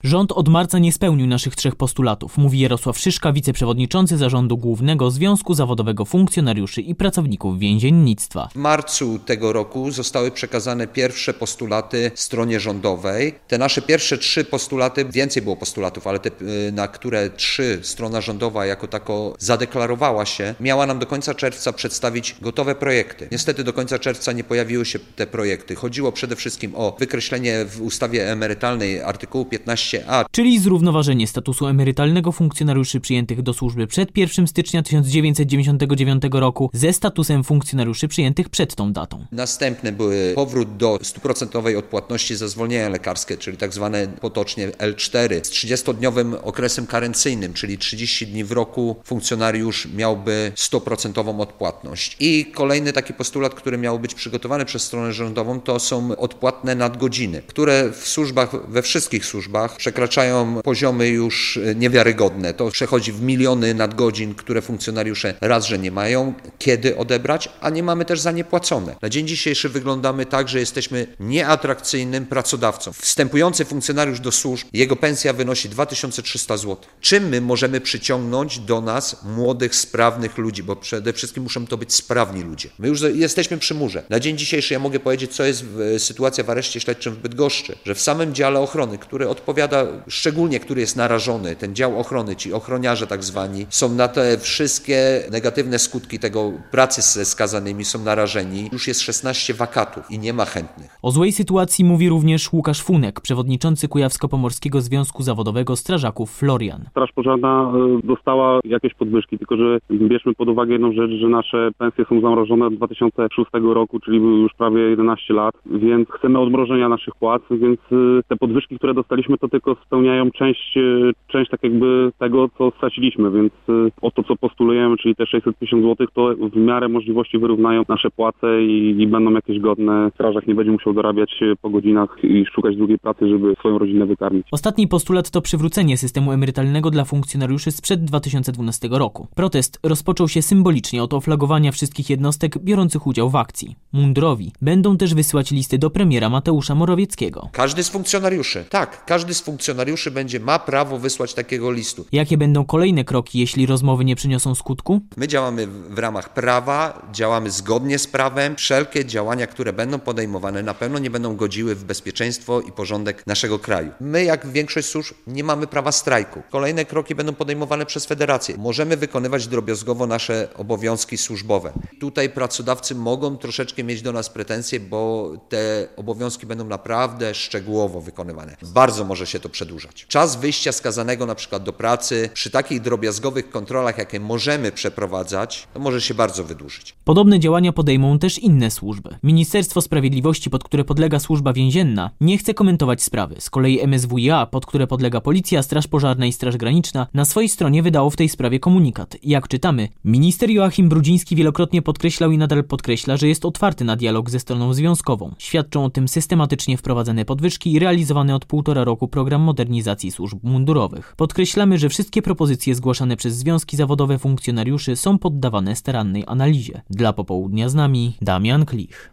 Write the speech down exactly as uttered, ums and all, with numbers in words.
Rząd od marca nie spełnił naszych trzech postulatów, mówi Jarosław Szyszka, wiceprzewodniczący Zarządu Głównego Związku Zawodowego Funkcjonariuszy i Pracowników Więziennictwa. W marcu tego roku zostały przekazane pierwsze postulaty stronie rządowej. Te nasze pierwsze trzy postulaty, więcej było postulatów, ale te, na które trzy strona rządowa jako tako zadeklarowała się, miała nam do końca czerwca przedstawić gotowe projekty. Niestety do końca czerwca nie pojawiły się te projekty. Chodziło przede wszystkim o wykreślenie w ustawie emerytalnej artykułu piętnaście a. Czyli zrównoważenie statusu emerytalnego funkcjonariuszy przyjętych do służby przed pierwszego stycznia tysiąc dziewięćset dziewięćdziesiątego dziewiątego roku ze statusem funkcjonariuszy przyjętych przed tą datą. Następne były powrót do stuprocentowej odpłatności za zwolnienia lekarskie, czyli tak zwane potocznie el cztery, z trzydziestodniowym okresem karencyjnym, czyli trzydzieści dni w roku funkcjonariusz miałby stuprocentową odpłatność. I kolejny taki postulat, który miał być przygotowany przez stronę rządową, to są odpłatne nadgodziny, które w służbach, we wszystkich służbach przekraczają poziomy już niewiarygodne. To przechodzi w miliony nadgodzin, które funkcjonariusze raz, że nie mają kiedy odebrać, a nie mamy też za nie płacone. Na dzień dzisiejszy wyglądamy tak, że jesteśmy nieatrakcyjnym pracodawcą. Wstępujący funkcjonariusz do służb, jego pensja wynosi dwa tysiące trzysta złotych. Czym my możemy przyciągnąć do nas młodych, sprawnych ludzi? Bo przede wszystkim muszą to być sprawni ludzie. My już jesteśmy przy murze. Na dzień dzisiejszy ja mogę powiedzieć, co jest sytuacja w areszcie śledczym w Bydgoszczy, że w samym dziale ochrony, który odpowiada, szczególnie który jest narażony, ten dział ochrony, ci ochroniarze tak zwani, są na te wszystkie negatywne skutki tego pracy ze skazanymi, są narażeni. Już jest szesnaście wakatów i nie ma chętnych. O złej sytuacji mówi również Łukasz Funek, przewodniczący Kujawsko-Pomorskiego Związku Zawodowego Strażaków Florian. Straż Pożarna dostała jakieś podwyżki, tylko że bierzmy pod uwagę jedną rzecz, że nasze pensje są zamrożone od dwa tysiące szóstego roku, czyli już prawie jedenaście lat, więc chcemy odmrożenia naszych płac, więc te podwyżki, które dostaliśmy, to tylko spełniają część, część tak jakby tego, co straciliśmy, więc o to, co postulujemy, czyli te sześćset pięćdziesiąt złotych, to w miarę możliwości wyrównają nasze płace i, i będą jakieś godne. Strażak nie będzie musiał dorabiać po godzinach i szukać drugiej pracy, żeby swoją rodzinę wykarmić. Ostatni postulat to przywrócenie systemu emerytalnego dla funkcjonariuszy sprzed dwa tysiące dwunastego roku. Protest rozpoczął się symbolicznie od oflagowania wszystkich jednostek biorących udział w akcji. Mundurowi będą też wysyłać listy do premiera Mateusza Morawieckiego. Każdy z funkcjonariuszy, tak, każdy z funkcjonariuszy będzie ma prawo wysłać takiego listu. Jakie będą kolejne kroki, jeśli rozmowy nie przyniosą skutku? My działamy w ramach prawa, działamy zgodnie z prawem. Wszelkie działania, które będą podejmowane, na pewno nie będą godziły w bezpieczeństwo i porządek naszego kraju. My, jak większość służb, nie mamy prawa strajku. Kolejne kroki będą podejmowane przez federację. Możemy wykonywać drobiazgowo nasze obowiązki służbowe. Tutaj pracodawcy mogą troszeczkę mieć do nas pretensje, bo te obowiązki będą naprawdę szczegółowo wykonywane. Bardzo może się to przedłużać. Czas wyjścia skazanego na przykład do pracy przy takich drobiazgowych kontrolach, jakie możemy przeprowadzać, to może się bardzo wydłużyć. Podobne działania podejmą też inne służby. Ministerstwo Sprawiedliwości, pod które podlega Służba Więzienna, nie chce komentować sprawy. Z kolei em es wu i a, pod które podlega Policja, Straż Pożarna i Straż Graniczna, na swojej stronie wydało w tej sprawie komunikat. Jak czytamy, minister Joachim Brudziński wielokrotnie podkreślał i nadal podkreśla, że jest otwarty na dialog ze stroną związkową. Świadczą o tym systematycznie wprowadzane podwyżki i realizowany od półtora roku program modernizacji służb mundurowych. Podkreślamy, że wszystkie propozycje zgłaszane przez związki zawodowe funkcjonariuszy są poddawane starannej analizie. Dla Popołudnia z nami Damian Klich.